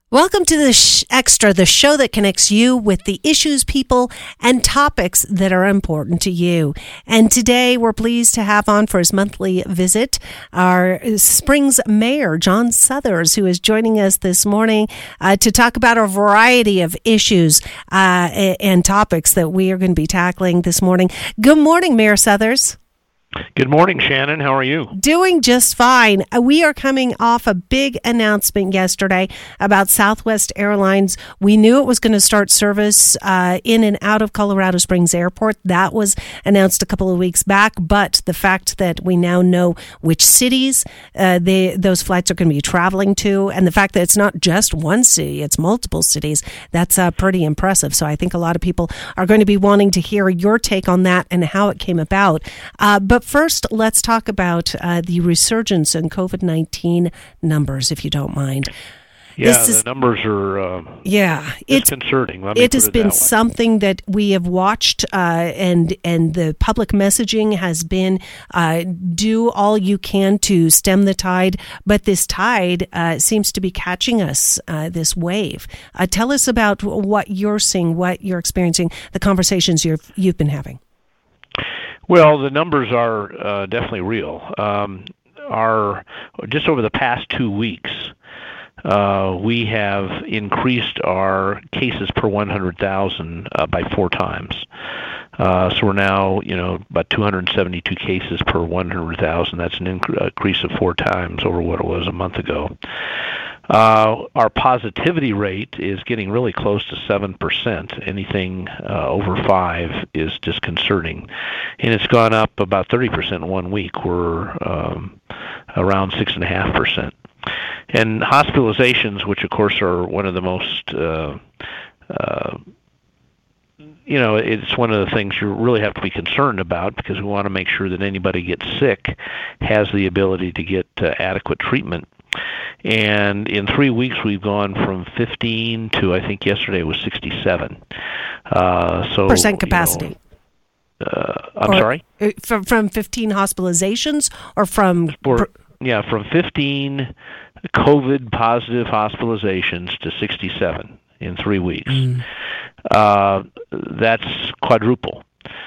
Welcome to the Extra, the show that connects you with the issues, people, and topics that are important to you. And today we're pleased to have on for his monthly visit our Springs Mayor, John Suthers, who is joining us this morning to talk about a variety of issues and topics that we are going to be tackling this morning. Good morning, Mayor Suthers. Good morning, Shannon. How are you? Doing just fine. We are coming off a big announcement yesterday about Southwest Airlines. We knew it was going to start service in and out of Colorado Springs Airport. That was announced a couple of weeks back, but the fact that we now know which cities those flights are going to be traveling to, and the fact that it's not just one city, it's multiple cities, that's pretty impressive. So I think a lot of people are going to be wanting to hear your take on that and how it came about. But first, let's talk about the resurgence in COVID-19 numbers, if you don't mind. Yeah, the numbers are disconcerting. It has been something that we have watched, and the public messaging has been do all you can to stem the tide, but this tide seems to be catching us, this wave. Tell us about what you're seeing, what you're experiencing, the conversations you've been having. Well, the numbers are definitely real. Just over the past 2 weeks, we have increased our cases per 100,000 by 4 times. So we're now, about 272 cases per 100,000. That's an increase of 4 times over what it was a month ago. Our positivity rate is getting really close to 7%. Anything over 5 is disconcerting. And it's gone up about 30% in 1 week. We're around 6.5%. And hospitalizations, which of course are one of the most, it's one of the things you really have to be concerned about, because we want to make sure that anybody gets sick has the ability to get adequate treatment. And in 3 weeks, we've gone from 15 to, I think yesterday was 67. Percent capacity. I'm sorry? From 15 hospitalizations or from... from 15 COVID positive hospitalizations to 67 in 3 weeks. That's quadruple.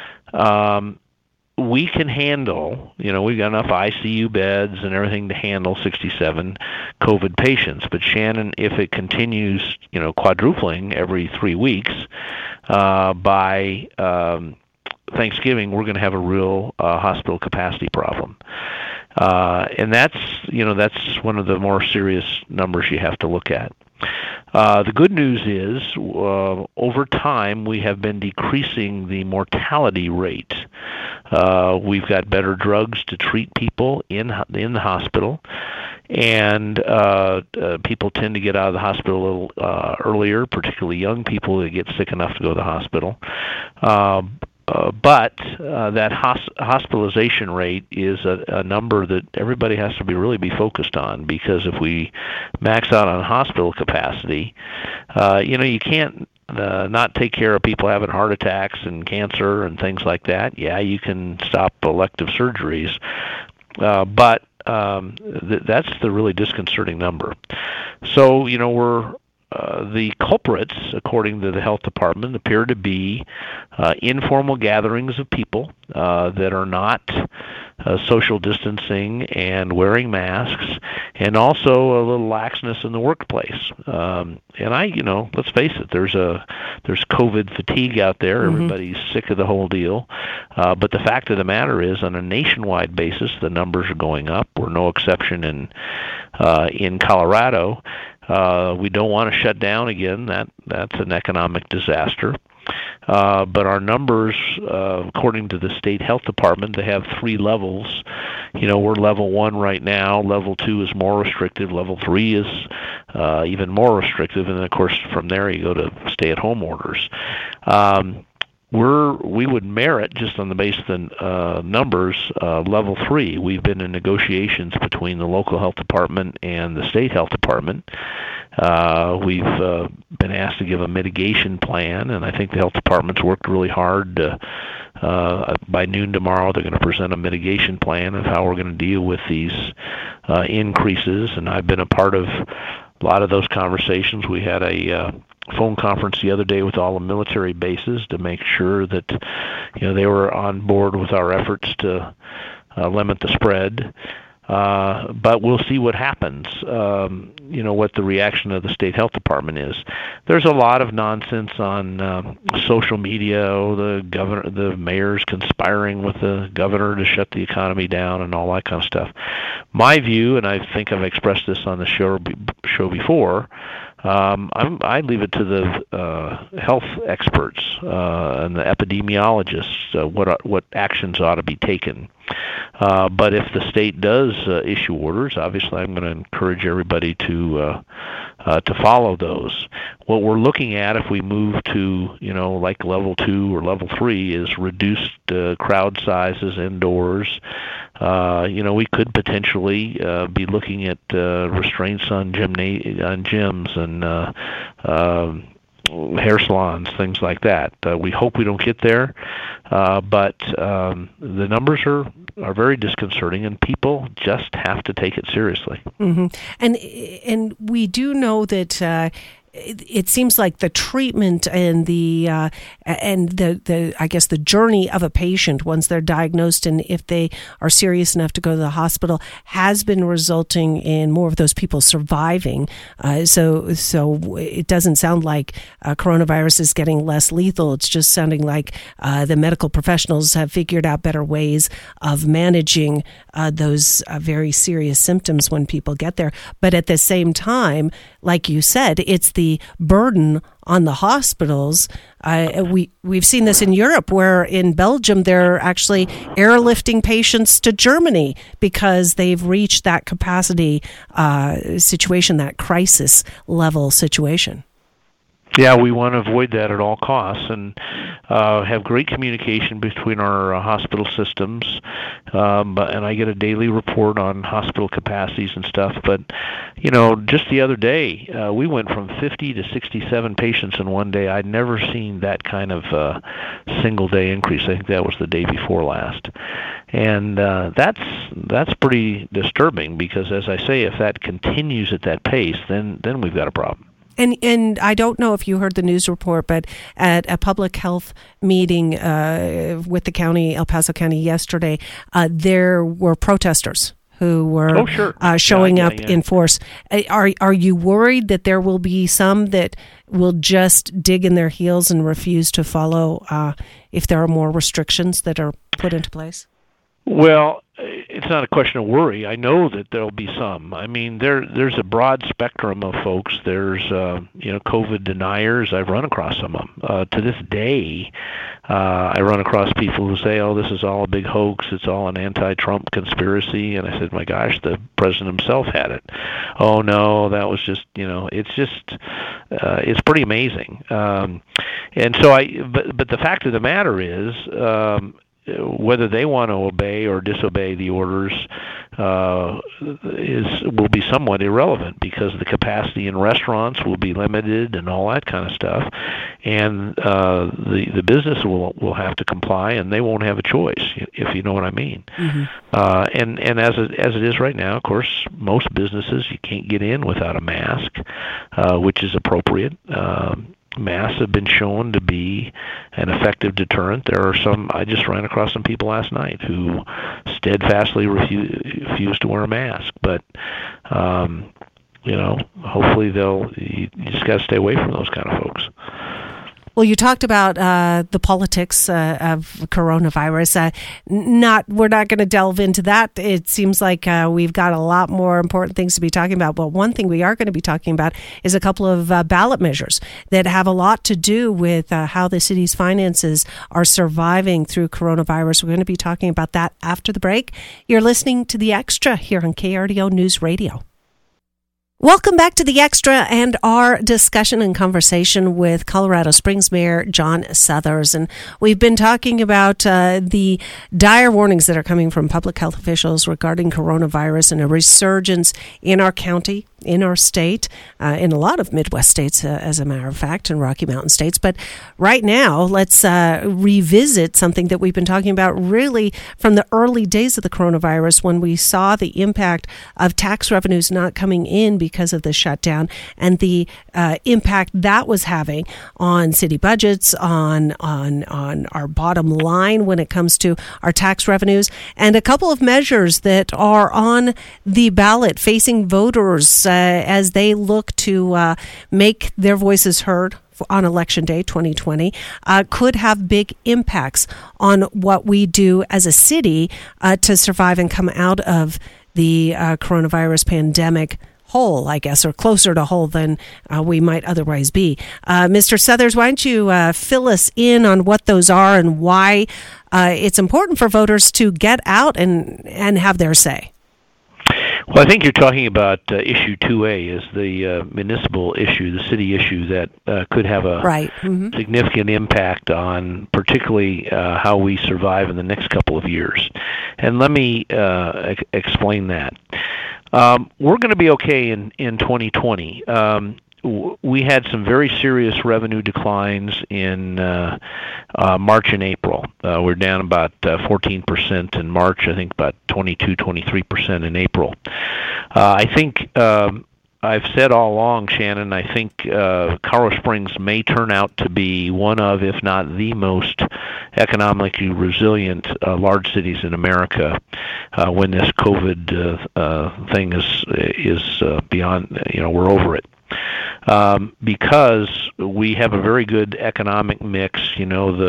We can handle, we've got enough ICU beds and everything to handle 67 COVID patients. But Shannon, if it continues, quadrupling every 3 weeks, by Thanksgiving, we're going to have a real hospital capacity problem. And that's one of the more serious numbers you have to look at. The good news is, over time, we have been decreasing the mortality rate. We've got better drugs to treat people in the hospital, and people tend to get out of the hospital a little earlier, particularly young people that get sick enough to go to the hospital. But that hospitalization rate is a number that everybody has to really be focused on, because if we max out on hospital capacity, you can't not take care of people having heart attacks and cancer and things like that. Yeah, you can stop elective surgeries, but that's the really disconcerting number. So, the culprits, according to the health department, appear to be informal gatherings of people that are not social distancing and wearing masks, and also a little laxness in the workplace. And let's face it, there's COVID fatigue out there. Everybody's sick of the whole deal. But the fact of the matter is, on a nationwide basis, the numbers are going up. We're no exception in Colorado. We don't want to shut down again. That's an economic disaster. But our numbers, according to the state health department, they have 3 levels. We're level 1 right now. Level 2 is more restrictive. Level 3 is even more restrictive. And then, of course, from there you go to stay-at-home orders. We would merit, just on the basis of the numbers, level 3. We've been in negotiations between the local health department and the state health department. We've been asked to give a mitigation plan, and I think the health department's worked really hard. By noon tomorrow, they're going to present a mitigation plan of how we're going to deal with these increases, and I've been a part of a lot of those conversations. We had a phone conference the other day with all the military bases to make sure that they were on board with our efforts to limit the spread. But we'll see what happens, what the reaction of the state health department is. There's a lot of nonsense on social media, the mayor's conspiring with the governor to shut the economy down and all that kind of stuff. My view, and I think I've expressed this on the show before, I leave it to the health experts and the epidemiologists what actions ought to be taken. But if the state does issue orders, obviously I'm going to encourage everybody to follow those. What we're looking at, if we move to like level 2 or level 3, is reduced crowd sizes indoors. We could potentially be looking at restraints on gyms and hair salons, things like that. We hope we don't get there, but the numbers are very disconcerting, and people just have to take it seriously. Mm-hmm. And we do know that it seems like the treatment and the I guess the journey of a patient once they're diagnosed, and if they are serious enough to go to the hospital, has been resulting in more of those people surviving. So it doesn't sound like coronavirus is getting less lethal. It's just sounding like the medical professionals have figured out better ways of managing those very serious symptoms when people get there. But at the same time, like you said, it's the burden on the hospitals. We've seen this in Europe, where in Belgium they're actually airlifting patients to Germany because they've reached that capacity situation, that crisis level situation. Yeah, we want to avoid that at all costs, and have great communication between our hospital systems. And I get a daily report on hospital capacities and stuff. But just the other day, we went from 50 to 67 patients in one day. I'd never seen that kind of single day increase. I think that was the day before last, and that's pretty disturbing, because, as I say, if that continues at that pace, then we've got a problem. And I don't know if you heard the news report, but at a public health meeting with the county, El Paso County, yesterday, there were protesters who were showing up in force. Are you worried that there will be some that will just dig in their heels and refuse to follow if there are more restrictions that are put into place? Well, it's not a question of worry. I know that there'll be some. I mean, there's a broad spectrum of folks. There's COVID deniers. I've run across some of them. To this day, I run across people who say, "Oh, this is all a big hoax. It's all an anti-Trump conspiracy." And I said, "My gosh, the president himself had it." "Oh no, that was just it's pretty amazing." And so but the fact of the matter is, whether they want to obey or disobey the orders will be somewhat irrelevant, because the capacity in restaurants will be limited and all that kind of stuff, and the business will have to comply, and they won't have a choice, if you know what I mean. Mm-hmm. And as it is right now, of course, most businesses you can't get in without a mask, which is appropriate. Masks have been shown to be an effective deterrent. There are some, I just ran across some people last night who steadfastly refuse to wear a mask. But, hopefully you just got to stay away from those kind of folks. Well, you talked about the politics of coronavirus. We're not going to delve into that. It seems like we've got a lot more important things to be talking about. But one thing we are going to be talking about is a couple of ballot measures that have a lot to do with how the city's finances are surviving through coronavirus. We're going to be talking about that after the break. You're listening to The Extra here on KRDO News Radio. Welcome back to The Extra and our discussion and conversation with Colorado Springs Mayor John Suthers. And we've been talking about the dire warnings that are coming from public health officials regarding coronavirus and a resurgence in our county. in our state, in a lot of Midwest states, as a matter of fact, and Rocky Mountain states. But right now, let's revisit something that we've been talking about really from the early days of the coronavirus, when we saw the impact of tax revenues not coming in because of the shutdown, and the impact that was having on city budgets, on our bottom line when it comes to our tax revenues, and a couple of measures that are on the ballot facing voters as they look to make their voices heard on Election Day 2020 could have big impacts on what we do as a city to survive and come out of the coronavirus pandemic whole, I guess, or closer to whole than we might otherwise be. Mr. Suthers, why don't you fill us in on what those are and why it's important for voters to get out and have their say? Well, I think you're talking about issue 2A, is the municipal issue, the city issue that could have a significant impact on particularly how we survive in the next couple of years. And let me explain that. We're going to be okay in 2020. We had some very serious revenue declines in March and April. We're down about 14% in March, I think about 23% in April. I think I've said all along, Shannon, I think Colorado Springs may turn out to be one of, if not the most economically resilient large cities in America when this COVID thing is beyond, we're over it. Because we have a very good economic mix. The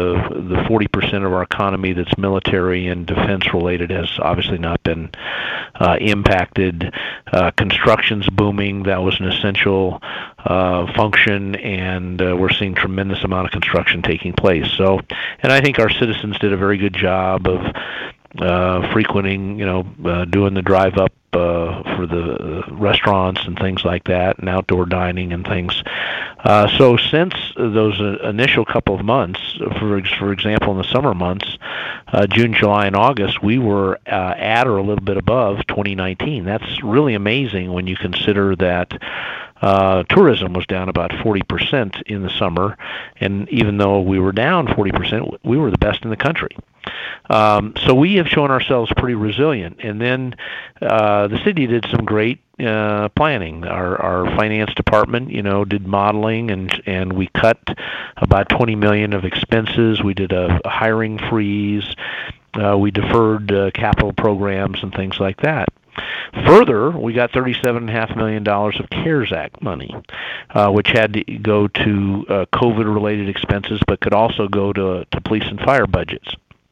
40% of our economy that's military and defense related has obviously not been impacted. Construction's booming. That was an essential function, and we're seeing tremendous amount of construction taking place. So, and I think our citizens did a very good job of frequenting, doing the drive up for the restaurants and things like that, and outdoor dining and things. So since those initial couple of months, for example, in the summer months, June, July, and August, we were at or a little bit above 2019. That's really amazing when you consider that tourism was down about 40% in the summer, and even though we were down 40%, we were the best in the country. So we have shown ourselves pretty resilient. And then the city did some great planning. Our finance department, did modeling, and we cut about $20 million of expenses. We did a hiring freeze. We deferred capital programs and things like that. Further, we got $37.5 million of CARES Act money, which had to go to COVID-related expenses, but could also go to police and fire budgets.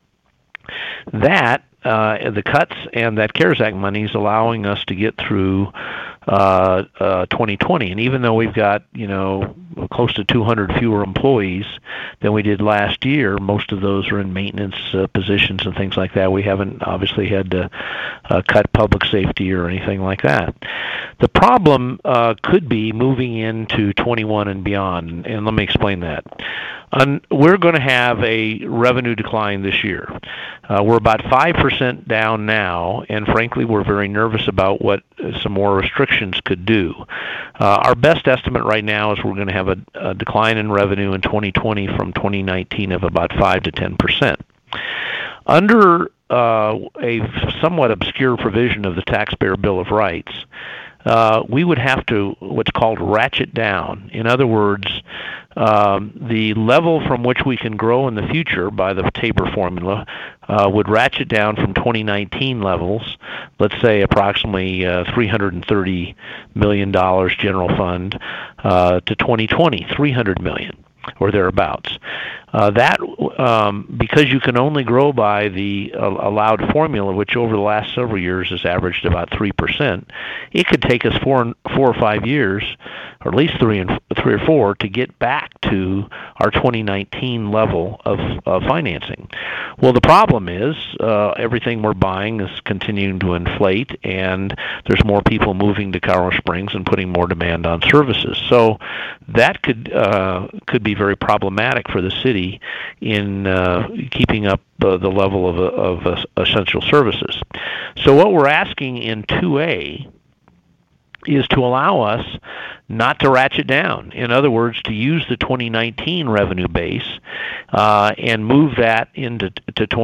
That, the cuts and that CARES Act money is allowing us to get through 2020. And even though we've got, close to 200 fewer employees than we did last year, most of those are in maintenance positions and things like that. We haven't obviously had to cut public safety or anything like that. The problem could be moving into 21 and beyond, and let me explain that. We're going to have a revenue decline this year. We're about 5% down now, and frankly, we're very nervous about what some more restrictions could do. Our best estimate right now is we're going to have a decline in revenue in 2020 from 2019 of about 5 to 10%. Under a somewhat obscure provision of the Taxpayer Bill of Rights, we would have to what's called ratchet down. In other words, the level from which we can grow in the future by the Tabor formula would ratchet down from 2019 levels, let's say approximately $330 million general fund, to 2020, $300 million or thereabouts. Because you can only grow by the allowed formula, which over the last several years has averaged about 3%, it could take us 4 or 5 years, or at least three or four, to get back to our 2019 level of financing. Well, the problem is everything we're buying is continuing to inflate, and there's more people moving to Colorado Springs and putting more demand on services. So that could be very problematic for the city in keeping up the level of essential services. So what we're asking in 2A is to allow us not to ratchet down. In other words, to use the 2019 revenue base and move that into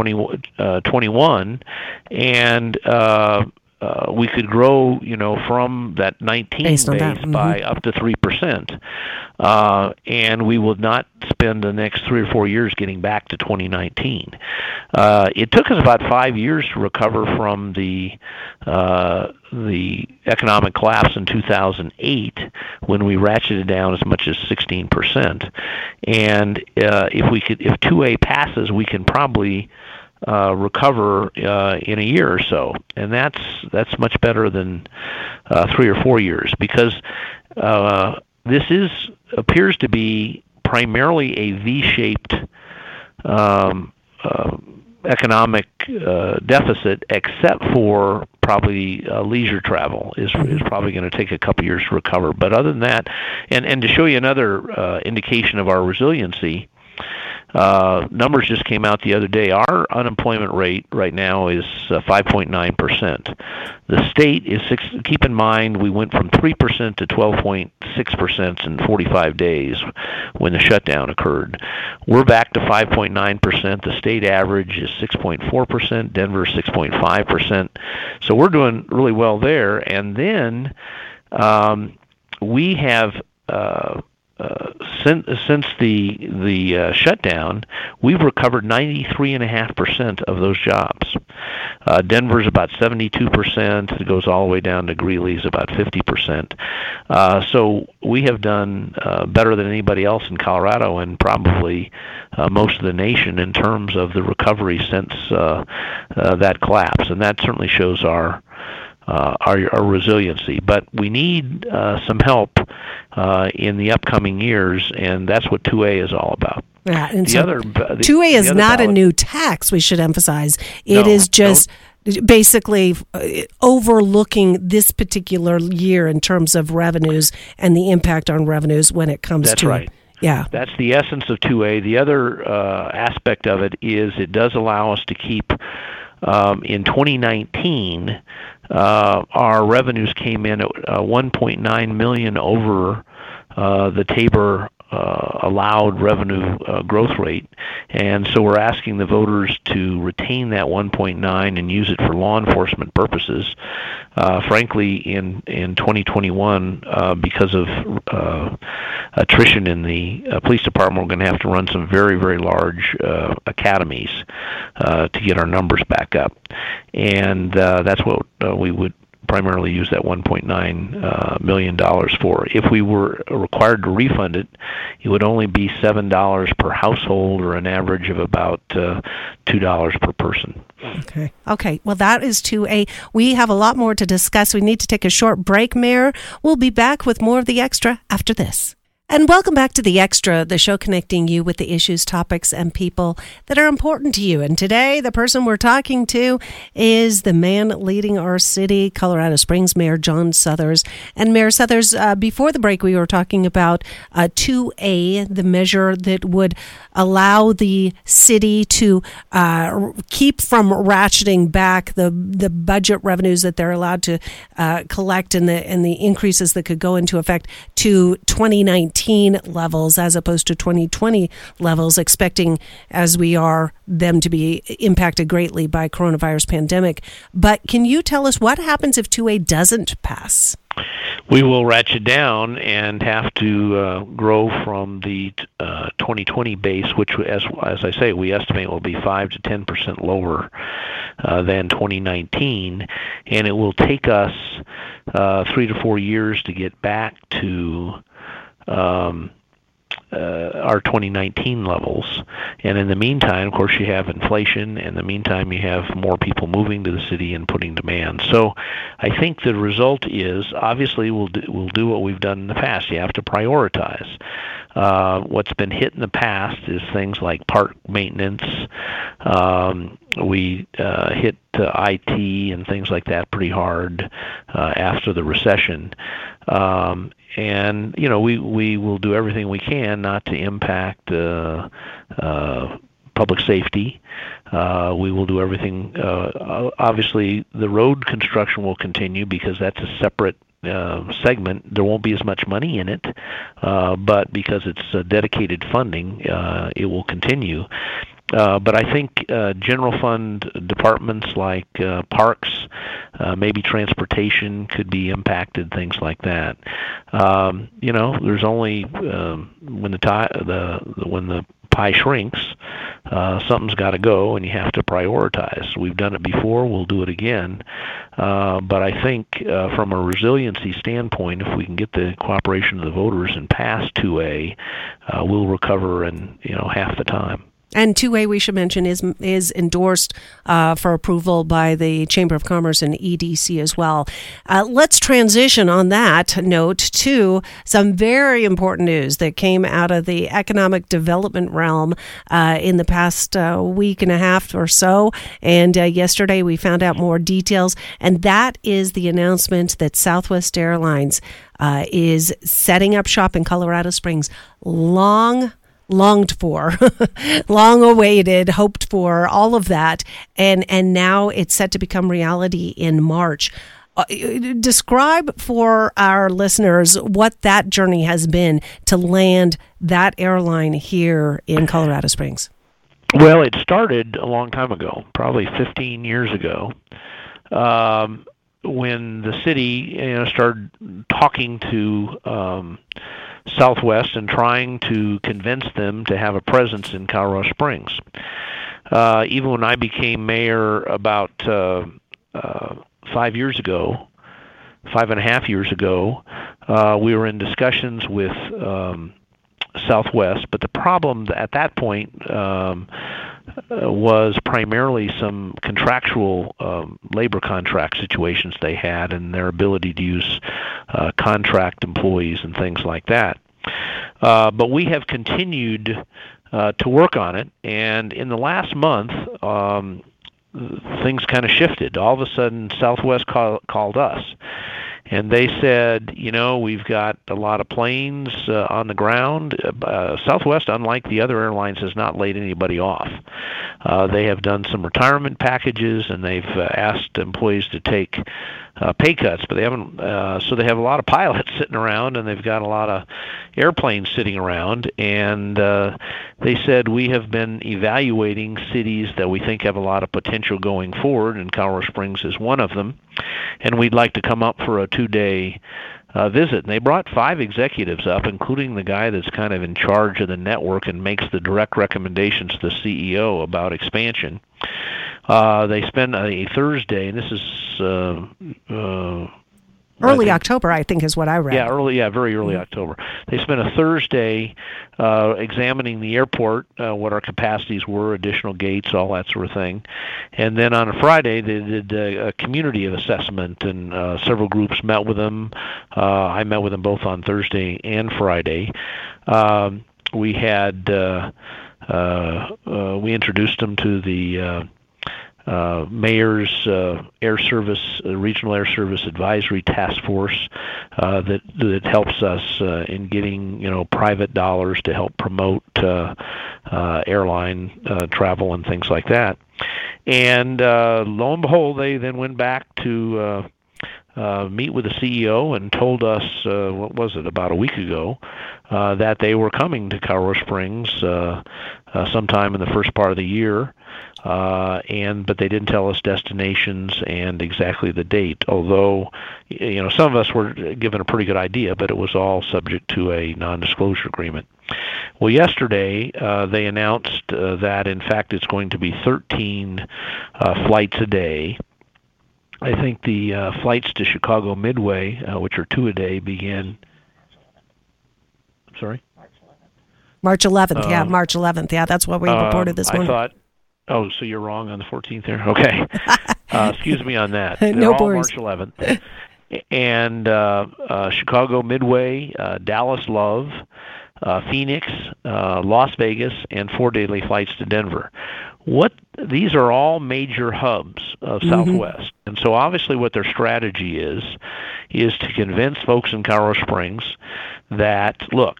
2021, and we could grow, from that 19 base by up to 3%, and we will not spend the next 3 or 4 years getting back to 2019. It took us about 5 years to recover from the economic collapse in 2008, when we ratcheted down as much as 16%. And if 2A passes, we can probably recover in a year or so, and that's much better than 3 or 4 years, because this appears to be primarily a V-shaped economic deficit, except for probably leisure travel is probably going to take a couple years to recover. But other than that, and to show you another indication of our resiliency, numbers just came out the other day. Our unemployment rate right now is 5.9%. The state is keep in mind, we went from 3% to 12.6% in 45 days when the shutdown occurred. We're back to 5.9%. The state average is 6.4%. Denver 6.5%. So we're doing really well there. And then we have since the shutdown, we've recovered 93.5% of those jobs. Denver's about 72%. It goes all the way down to Greeley's about 50%. So we have done better than anybody else in Colorado, and probably most of the nation, in terms of the recovery since that collapse. And that certainly shows our resiliency. But we need some help in the upcoming years, and that's what 2A is all about. Yeah, and 2A is not a new tax, we should emphasize. It is just basically overlooking this particular year in terms of revenues and the impact on revenues when it comes to... That's right. Yeah. That's the essence of 2A. The other aspect of it is it does allow us to keep, in 2019, our revenues came in at $1.9 million over the Tabor allowed revenue growth rate, and so we're asking the voters to retain that 1.9 and use it for law enforcement purposes. Frankly, in 2021, because of attrition in the police department, we're going to have to run some very, very large academies to get our numbers back up, and that's what we would primarily use that $1.9 million for. If we were required to refund it, it would only be $7 per household, or an average of about $2 per person. Okay. Well, that is 2A. We have a lot more to discuss. We need to take a short break, Mayor. We'll be back with more of The Extra after this. And welcome back to The Extra, the show connecting you with the issues, topics, and people that are important to you. And today, the person we're talking to is the man leading our city, Colorado Springs, Mayor John Suthers. And Mayor Suthers, before the break, we were talking about 2A, the measure that would allow the city to keep from ratcheting back the budget revenues that they're allowed to collect, and the increases that could go into effect to 2019 levels as opposed to 2020 levels, expecting, as we are, them to be impacted greatly by coronavirus pandemic. But can you tell us what happens if 2A doesn't pass? We will ratchet down and have to grow from the 2020 base, which, as I say, we estimate will be 5 to 10% lower than 2019, and it will take us 3 to 4 years to get back to our 2019 levels. And in the meantime, of course, you have inflation. In the meantime, you have more people moving to the city and putting demand. So I think the result is, obviously, we'll do what we've done in the past. You have to prioritize. What's been hit in the past is things like park maintenance. We hit IT and things like that pretty hard after the recession. And, we will do everything we can not to impact public safety. We will do everything. Obviously, the road construction will continue because that's a separate segment, there won't be as much money in it, but because it's dedicated funding, it will continue. But I think general fund departments like parks, maybe transportation could be impacted, things like that. There's only when the pie shrinks, something's got to go, and you have to prioritize. We've done it before; we'll do it again. But I think from a resiliency standpoint, if we can get the cooperation of the voters and pass 2A, we'll recover in half the time. And 2A, we should mention, is endorsed for approval by the Chamber of Commerce and EDC as well. Let's transition on that note to some very important news that came out of the economic development realm in the past week and a half or so. And yesterday we found out more details, and that is the announcement that Southwest Airlines is setting up shop in Colorado Springs. Longed for, long awaited, hoped for, all of that, and now it's set to become reality in March. Describe for our listeners what that journey has been to land that airline here in Colorado Springs. Well, it started a long time ago, probably 15 years ago, when the city started talking to Southwest and trying to convince them to have a presence in Colorado Springs. Even when I became mayor about 5 years ago, 5.5 years ago, we were in discussions with Southwest, but the problem at that point was primarily some contractual labor contract situations they had and their ability to use contract employees and things like that. But we have continued to work on it, and in the last month, things kind of shifted. All of a sudden, Southwest called us. And they said, we've got a lot of planes on the ground. Southwest, unlike the other airlines, has not laid anybody off. They have done some retirement packages, and they've asked employees to take pay cuts, but they haven't. So they have a lot of pilots sitting around, and they've got a lot of airplanes sitting around. And they said, we have been evaluating cities that we think have a lot of potential going forward, and Colorado Springs is one of them. And we'd like to come up for a 2-day visit. And they brought 5 executives up, including the guy that's kind of in charge of the network and makes the direct recommendations to the CEO about expansion. They spend a Thursday, and this is early October, I think, is what I read. Very early October. They spent a Thursday examining the airport, what our capacities were, additional gates, all that sort of thing. And then on a Friday, they did a community assessment, and several groups met with them. I met with them both on Thursday and Friday. We had we introduced them to the Mayor's Regional Air Service Advisory Task Force that helps us in getting private dollars to help promote airline travel and things like that. And lo and behold, they then went back to meet with the CEO and told us, about a week ago, that they were coming to Colorado Springs sometime in the first part of the year. But they didn't tell us destinations and exactly the date, although some of us were given a pretty good idea, but it was all subject to a non-disclosure agreement. Well, yesterday they announced that in fact it's going to be 13 flights a day. I think the flights to Chicago Midway, which are 2 a day, begin. Sorry? March 11th. March 11th. Yeah, that's what we reported this morning. I thought. Oh, so you're wrong on the 14th there? Okay. Excuse me on that. No all worries. March 11th. And Chicago Midway, Dallas Love, Phoenix, Las Vegas, and 4 daily flights to Denver. These are all major hubs of Southwest. And so obviously what their strategy is to convince folks in Colorado Springs that, look,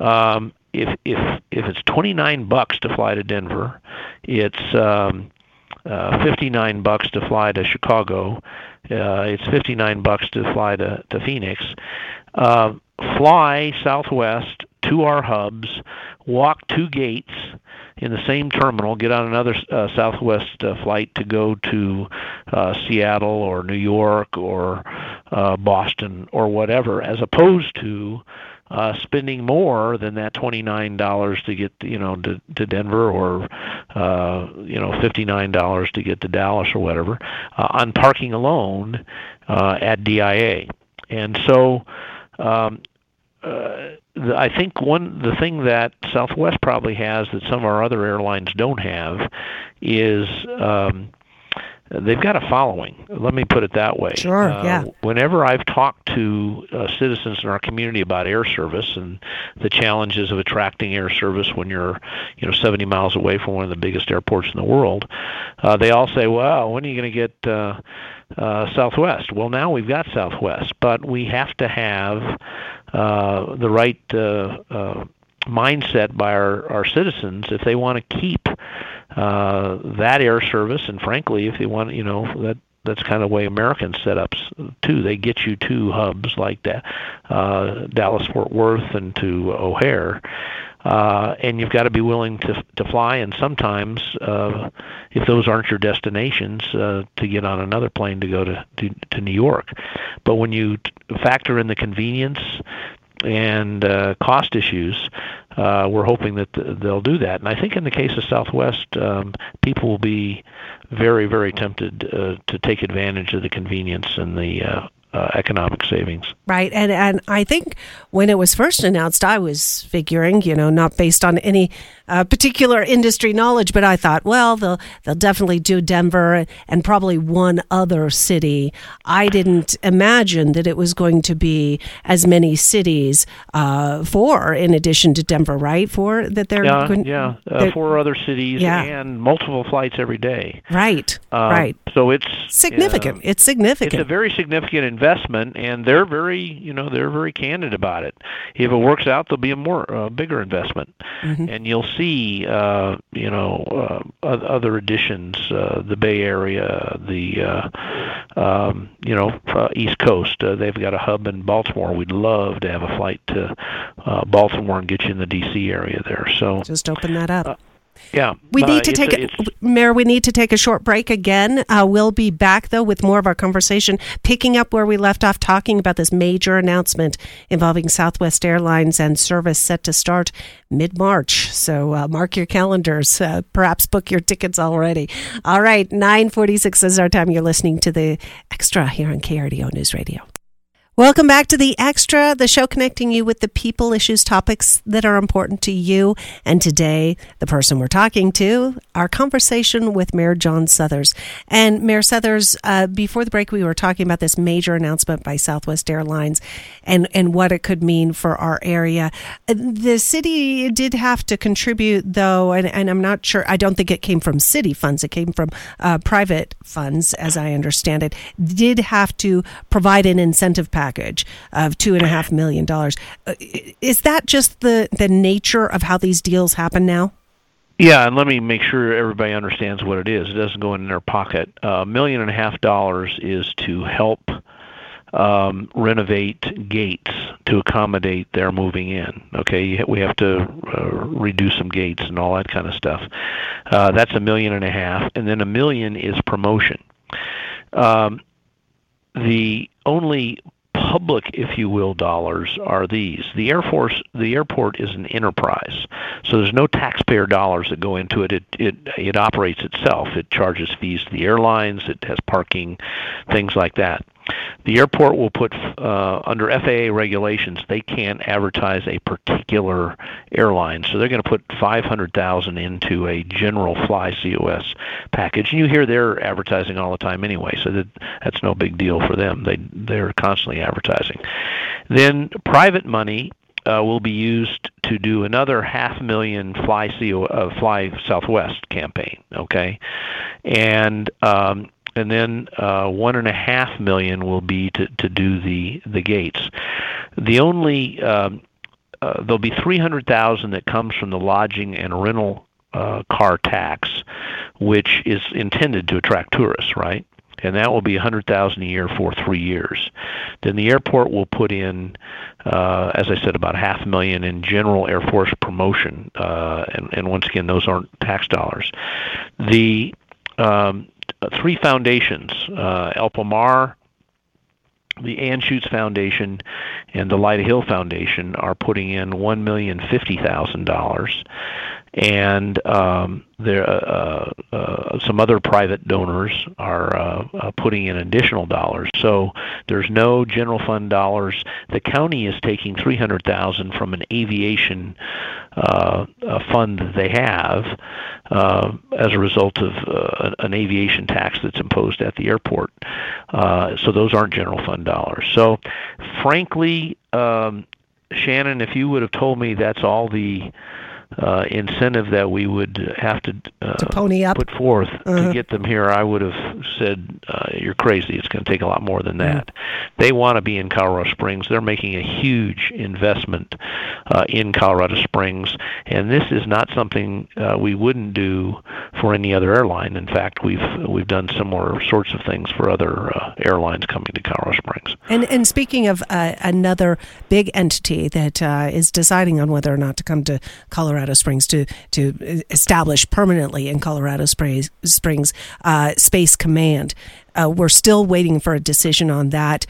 if it's $29 to fly to Denver, it's $59 to fly to Chicago. It's $59 to fly to Phoenix. Fly Southwest to our hubs, walk 2 gates in the same terminal, get on another Southwest flight to go to Seattle or New York or Boston or whatever, as opposed to spending more than that $29 to get to Denver, or $59 to get to Dallas or whatever, on parking alone at DIA. And so I think the thing that Southwest probably has that some of our other airlines don't have is they've got a following. Let me put it that way. Sure, yeah. Whenever I've talked to citizens in our community about air service and the challenges of attracting air service when you're 70 miles away from one of the biggest airports in the world, they all say, well, when are you going to get Southwest? Well, now we've got Southwest, but we have to have the right mindset by our citizens if they want to keep that air service, and frankly, if they want, that's kind of the way Americans set up too. They get you to hubs like that, Dallas Fort Worth and to O'Hare, and you've got to be willing to fly. And sometimes, if those aren't your destinations, to get on another plane to go to New York. But when you factor in the convenience and cost issues, we're hoping that they'll do that. And I think in the case of Southwest, people will be very, very tempted to take advantage of the convenience and the economic savings. Right. And I think when it was first announced, I was figuring, not based on any particular industry knowledge, but I thought, well, they'll definitely do Denver and probably one other city. I didn't imagine that it was going to be as many cities, 4 in addition to Denver, right? 4 that they're going. Yeah, 4 other cities, and multiple flights every day. Right. Right. So it's significant. It's significant. It's a very significant investment, and they're very candid about it. If it works out, there'll be a bigger investment, and you'll see other additions, the Bay Area, the East Coast. They've got a hub in Baltimore. We'd love to have a flight to Baltimore and get you in the D.C. area there. So just open that up. Yeah. We need to Mayor, we need to take a short break again. We'll be back, though, with more of our conversation, picking up where we left off, talking about this major announcement involving Southwest Airlines and service set to start mid-March. So mark your calendars, perhaps book your tickets already. All right, 9:46 is our time. You're listening to The Extra here on KRDO News Radio. Welcome back to The Extra, the show connecting you with the people, issues, topics that are important to you. And today, the person we're talking to, our conversation with Mayor John Suthers. And Mayor Suthers, before the break, we were talking about this major announcement by Southwest Airlines and what it could mean for our area. The city did have to contribute, though, and I'm not sure, I don't think it came from city funds. It came from private funds, as I understand it. Did have to provide an incentive package of $2.5 million. Is that just the nature of how these deals happen now? Yeah, and let me make sure everybody understands what it is. It doesn't go in their pocket. $1.5 million is to help renovate gates to accommodate their moving in. Okay, we have to redo some gates and all that kind of stuff. That's $1.5 million, and then $1 million is promotion. The only public, if you will, dollars are these. The airport is an enterprise, so there's no taxpayer dollars that go into it. It operates itself. It charges fees to the airlines. It has parking, things like that. The airport will put, under FAA regulations, they can't advertise a particular airline, so they're going to put $500,000 into a general fly COS package. And you hear they're advertising all the time anyway, so that's no big deal for them. They're constantly advertising. Then private money will be used to do another $500,000 Fly Southwest campaign. Okay, and then $1.5 million will be to do the gates. The only there'll be $300,000 that comes from the lodging and rental car tax, which is intended to attract tourists, right? And that will be $100,000 a year for 3 years. Then the airport will put in, as I said, about $500,000 in general Air Force promotion, and once again, those aren't tax dollars. The three foundations, El Pomar, the Anschutz Foundation, and the Lyda Hill Foundation are putting in $1,050,000, and there some other private donors are putting in additional dollars. So there's no general fund dollars. The county is taking $300,000 from an aviation fund that they have as a result of an aviation tax that's imposed at the airport. So those aren't general fund dollars. So frankly, Shannon, if you would have told me that's all the incentive that we would have to pony up, put forth to get them here, I would have said, you're crazy. It's going to take a lot more than that. They want to be in Colorado Springs. They're making a huge investment in Colorado Springs, and this is not something we wouldn't do for any other airline. In fact, we've done similar sorts of things for other airlines coming to Colorado Springs. And speaking of another big entity that is deciding on whether or not to come to Colorado Springs to establish permanently in Colorado Springs, Space Command. We're still waiting for a decision on that.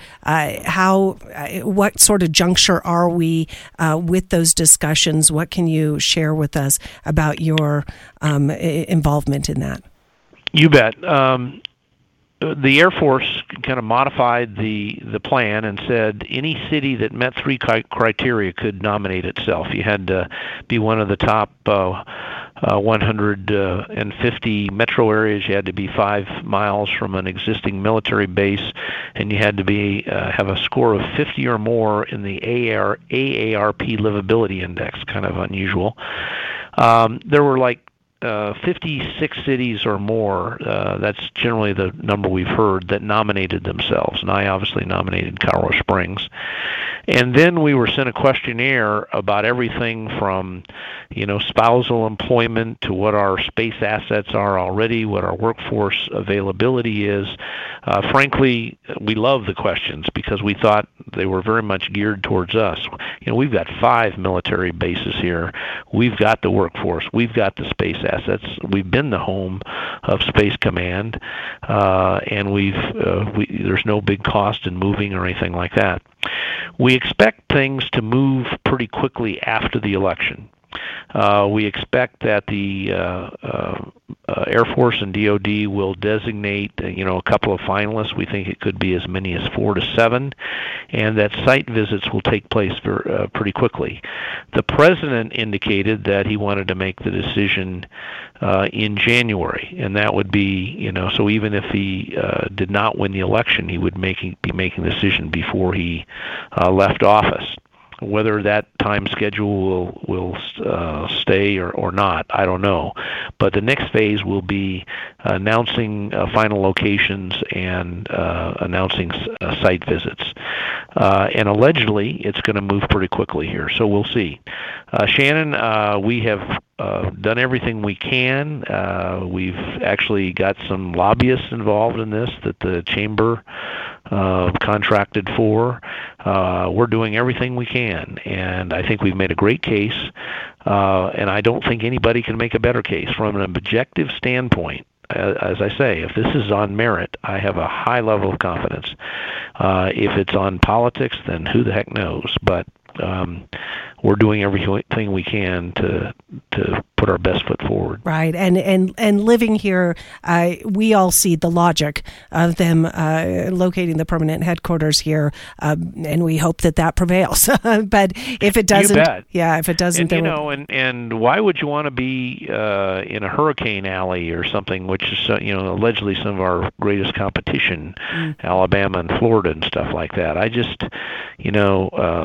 What sort of juncture are we with those discussions? What can you share with us about your involvement in that? You bet. The Air Force kind of modified the plan and said any city that met three criteria could nominate itself. You had to be one of the top 150 metro areas. You had to be 5 miles from an existing military base, and you had to be have a score of 50 or more in the AARP Livability Index. Kind of unusual. There were like 56 cities or more, that's generally the number we've heard, that nominated themselves, and I obviously nominated Colorado Springs. And then we were sent a questionnaire about everything from, spousal employment to what our space assets are already, what our workforce availability is. Frankly, we love the questions because we thought they were very much geared towards us. We've got 5 military bases here. We've got the workforce. We've got the space assets. We've been the home of Space Command, and there's no big cost in moving or anything like that. We expect things to move pretty quickly after the election. We expect that the Air Force and DoD will designate, a couple of finalists. We think it could be as many as 4 to 7, and that site visits will take place pretty quickly. The president indicated that he wanted to make the decision in January, and that would be, so even if he did not win the election, he would be making the decision before he left office. Whether that time schedule will stay or not, I don't know. But the next phase will be announcing final locations and announcing site visits. And allegedly, it's going to move pretty quickly here, so we'll see. Shannon, we have done everything we can. We've actually got some lobbyists involved in this that the chamber contracted for. We're doing everything we can, and I think we've made a great case, and I don't think anybody can make a better case. From an objective standpoint, as I say, if this is on merit, I have a high level of confidence. If it's on politics, then who the heck knows? But we're doing everything we can to put our best foot forward. Right, and living here, we all see the logic of them locating the permanent headquarters here, and we hope that prevails. But if it doesn't, you bet. Yeah, if it doesn't, and why would you want to be in a hurricane alley or something, which is allegedly some of our greatest competition, Alabama and Florida and stuff like that? I just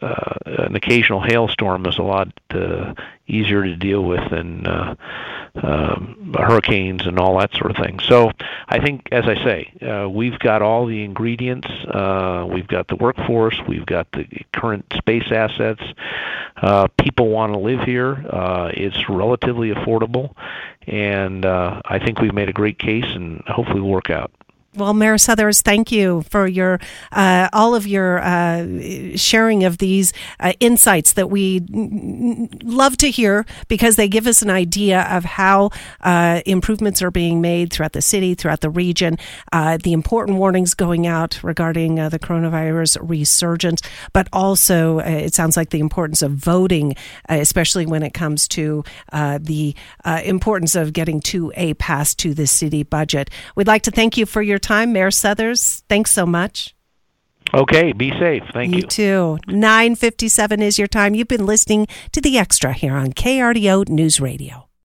an occasional hailstorm is a lot easier to deal with than hurricanes and all that sort of thing. So I think, as I say, we've got all the ingredients. We've got the workforce. We've got the current space assets. People want to live here. It's relatively affordable, and I think we've made a great case, and hopefully will work out. Well, Mayor Suthers, thank you for your all of your sharing of these insights that we love to hear, because they give us an idea of how improvements are being made throughout the city, throughout the region, the important warnings going out regarding the coronavirus resurgence, but also it sounds like the importance of voting, especially when it comes to the importance of getting to a pass to the city budget. We'd like to thank you for your time, Mayor Suthers. Thanks so much. Okay, be safe. Thank you. You too. 9:57 is your time. You've been listening to The Extra here on KRDO News Radio.